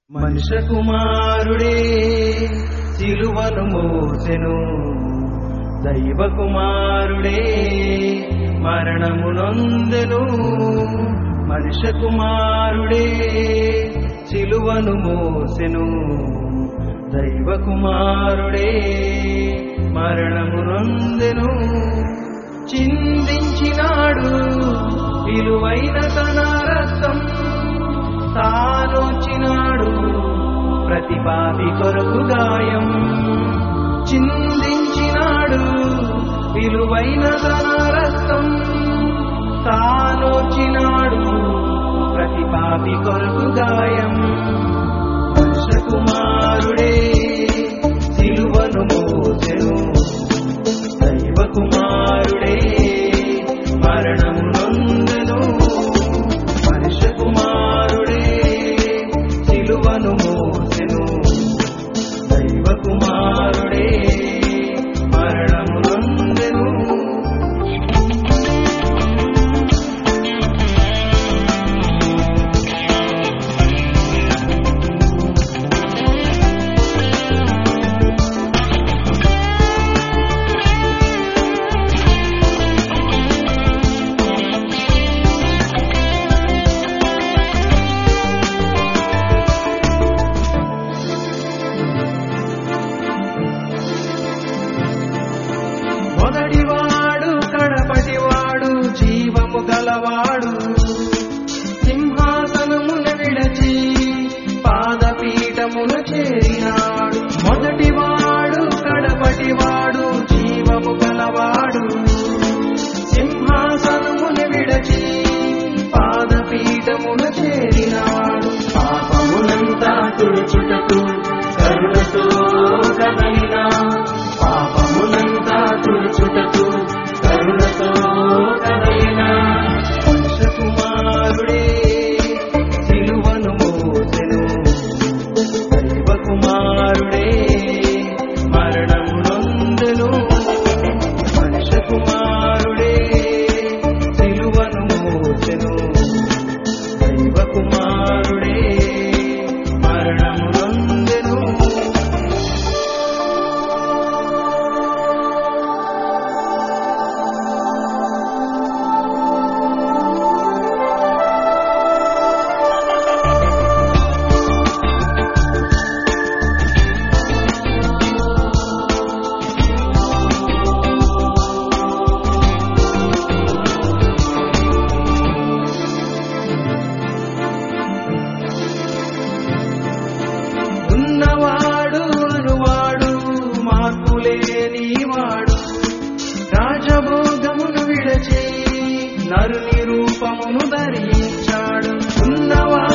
మనుష్య కుమారుడే సిలువను మోసెను, దైవ కుమారుడే మరణము నొందెను. మనుష్య కుమారుడే సిలువను మోసెను, దైవ కుమారుడే మరణము నొందెను. చిందించినాడు విలువైన తన రక్తం, తానొచ్చినాడు ప్రతి పాపి కొరకు గాయం. చిందించినాడు విలువైన తన రక్తం, తానొచ్చినాడు ప్రతి పాపి కొరకు గాయం. మనుష్య కుమారుడే సిలువను మోసెను, దైవ కుమారుడే మరణము నొందెను. మనుష్య కుమారుడే సిలువను మోసెను, దైవ కుమారుడే మరణము నొందెను. మొదటివాడు కడపటివాడు జీవము గలవాడు, సింహాసనమును విడచి పాదపీఠమును చేరినాడు. మొదటివాడు కడపటివాడు జీవము గలవాడు, సింహాసనమును విడచి పాదపీఠమును చేరినాడు. పాపమునంతా తుడుచుటకు కరుణతో కదలినా, పాపమునంతా తుడుచుటకు కరుణతో కదలినా. మనుష్య కుమారుడే సిలువను మోసెను, దైవ కుమారుడే మరణము నొందెను. మనుష్య కుమారుడే సిలువను మోసెను, దైవ కుమారుడే మరణము నొందెను. ఉన్నవాడు అనువాడు మార్పులేనివాడు, రాజభోగమును విడచి నరుని రూపమును ధరించాడు. ఉన్నవాడు